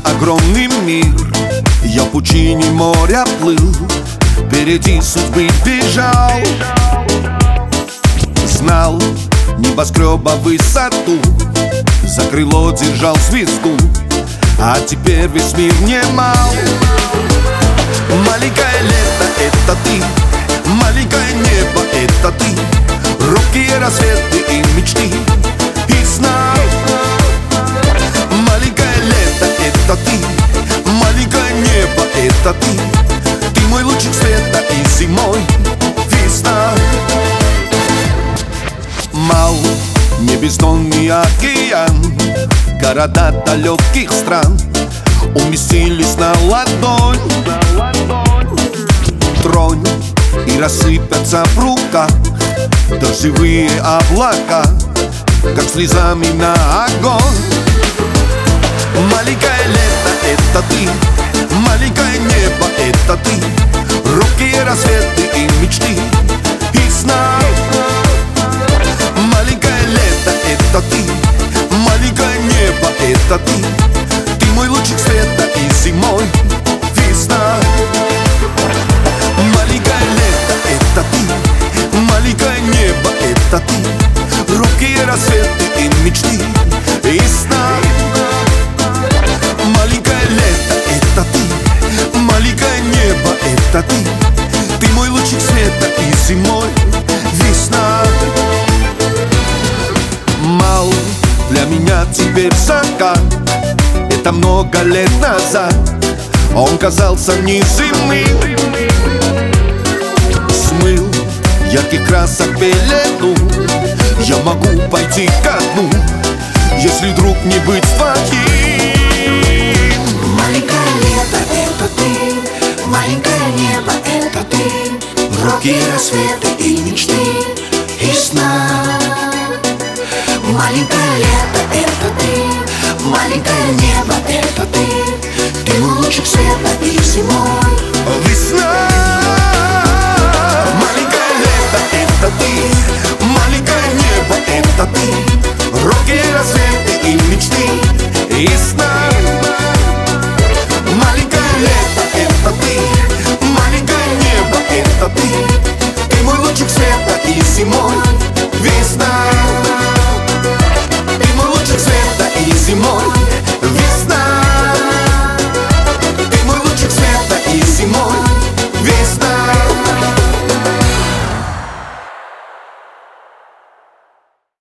огромный мир. Я в пучине моря плыл, впереди судьбы бежал. Знал небоскреба высоту, за крыло держал звезду, а теперь весь мир мне мал. Маленькое лето — это ты, маленькое небо — это ты, робкие рассветы и мечты, и сна. Маленькое лето — это ты, маленькое небо — это ты, ты мой лучик света и зимой весна. Мал не бездонный океан, города далеких стран уместились на ладонь. Тронь и рассыпятся в руках дождевые облака, как слезами на огонь. Маленькое лето — это ты, маленькое небо — это ты, робкие рассветы и мечты, и сна. Маленькое лето — это ты, маленькое небо — это ты, ты мой лучик света и зимой весна. Маленькое лето — это ты, маленькое небо — это ты, робкие рассветы и мечты, и сна. Маленькое лето — это ты, маленькое небо — это ты, ты мой лучик света и зимой весна. Мал для меня теперь закат, это много лет назад он казался неземным. Смыл ярких красок белену, я могу пойти ко дну, если вдруг не быть твоим. Маленькое лето — это ты, маленькое небо — это ты, робкие рассветы и мечты, и сна. Маленькое лето — это ты, маленькое небо — это ты, ты мой лучик света и зимой весна.